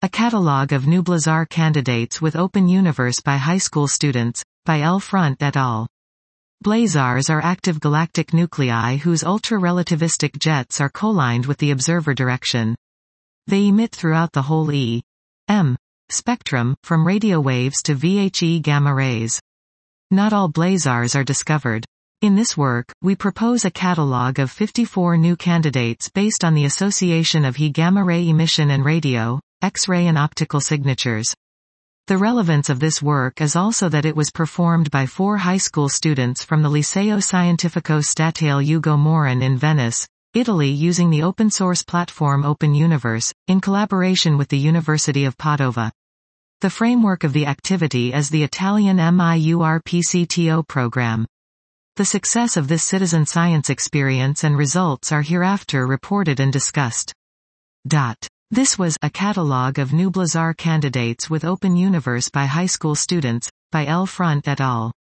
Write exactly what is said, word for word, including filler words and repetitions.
A Catalogue of New Blazar Candidates with Open Universe by High School Students, by L. Front et al. Blazars are active galactic nuclei whose ultra-relativistic jets are collineed with the observer direction. They emit throughout the whole E M spectrum, from radio waves to V H E gamma rays. Not all blazars are discovered. In this work, we propose a catalogue of fifty-four new candidates based on the association of He gamma ray emission and radio, X-ray and optical signatures. The relevance of this work is also that it was performed by four high school students from the Liceo Scientifico Statale Ugo Morin in Venice, Italy, using the open-source platform Open Universe, in collaboration with the University of Padova. The framework of the activity is the Italian MIURPCTO program. The success of this citizen science experience and results are hereafter reported and discussed. Dot. This was A Catalogue of New Blazar Candidates with Open Universe by High School Students, by L. Front et al.